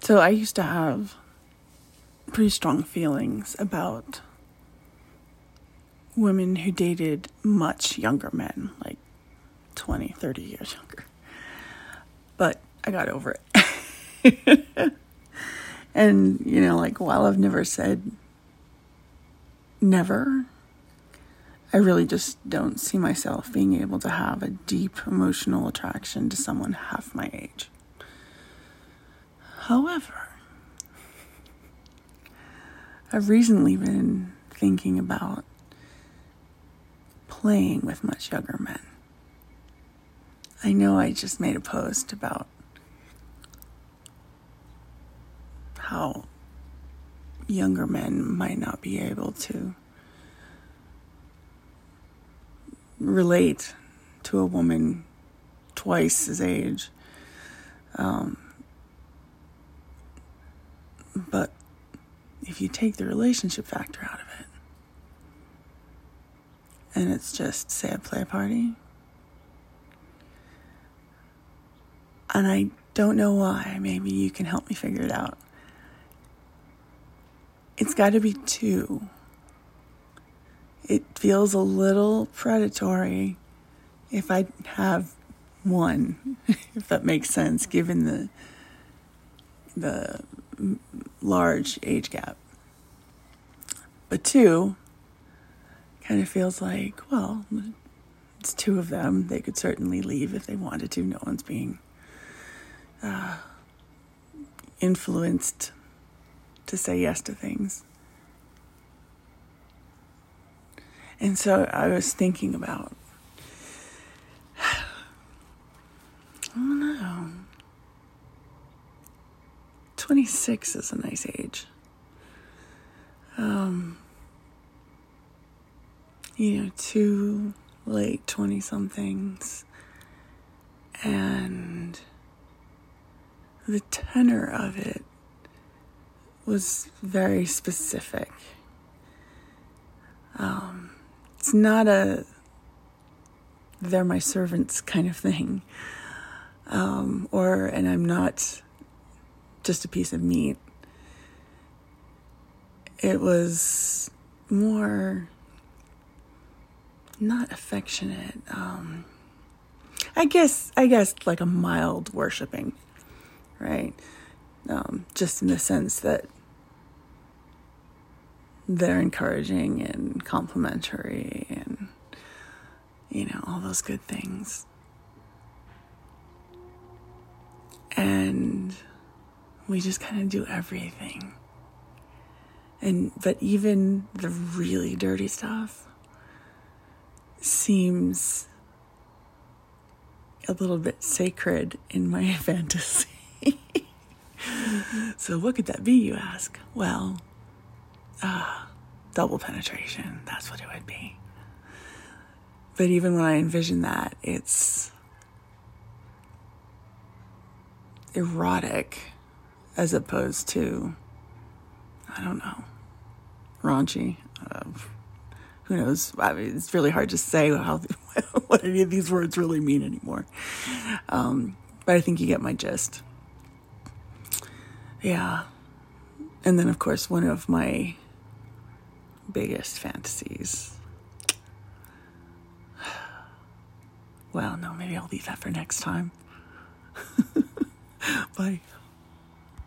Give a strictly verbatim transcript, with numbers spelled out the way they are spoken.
So I used to have pretty strong feelings about women who dated much younger men, like twenty, thirty years younger. But I got over it. And, you know, like, while I've never said never, I really just don't see myself being able to have a deep emotional attraction to someone half my age. However, I've recently been thinking about playing with much younger men. I know I just made a post about how younger men might not be able to relate to a woman twice his age. Um, but if you take the relationship factor out of it, and it's just, say, a play party, and I don't know why, maybe you can help me figure it out. It's got to be two. It feels a little predatory if I have one, if that makes sense, given the the large age gap. But two kind of feels like, well, it's two of them. They could certainly leave if they wanted to. No one's being uh, influenced to say yes to things. And so I was thinking about, I don't know, twenty-six is a nice age. Um, you know, two late twenty-somethings, and the tenor of it was very specific. Um, it's not a they're my servants kind of thing. Um, or, and I'm not just a piece of meat. It was more not affectionate. Um, I guess, I guess like a mild worshiping, right? Um, just in the sense that they're encouraging and complimentary and, you know, all those good things. And we just kind of do everything. And, but even the really dirty stuff seems a little bit sacred in my fantasy. So what could that be, you ask? Well, uh, double penetration, that's what it would be. But even when I envision that, it's erotic as opposed to, I don't know, raunchy. Uh, who knows? I mean, it's really hard to say how what any of these words really mean anymore. Um, but I think you get my gist. Yeah. And then, of course, one of my biggest fantasies. Well, no, maybe I'll leave that for next time. Bye.